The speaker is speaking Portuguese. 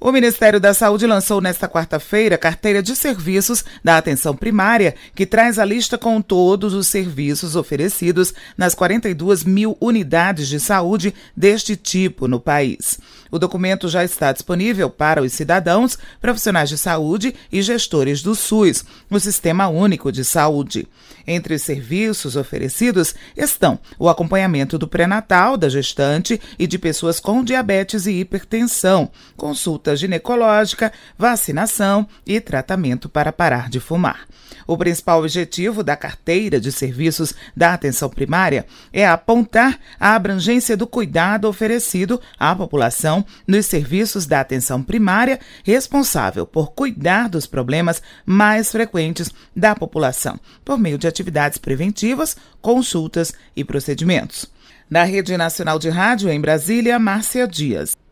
O Ministério da Saúde lançou nesta quarta-feira a Carteira de Serviços da Atenção Primária, que traz a lista com todos os serviços oferecidos nas 42 mil unidades de saúde deste tipo no país. O documento já está disponível para os cidadãos, profissionais de saúde e gestores do SUS, o Sistema Único de Saúde. Entre os serviços oferecidos estão o acompanhamento do pré-natal, da gestante e de pessoas com diabetes e hipertensão, consulta ginecológica, vacinação e tratamento para parar de fumar. O principal objetivo da Carteira de Serviços da Atenção Primária é apontar a abrangência do cuidado oferecido à população nos serviços da atenção primária, responsável por cuidar dos problemas mais frequentes da população, por meio de atividades preventivas, consultas e procedimentos. Da Rede Nacional de Rádio, em Brasília, Márcia Dias.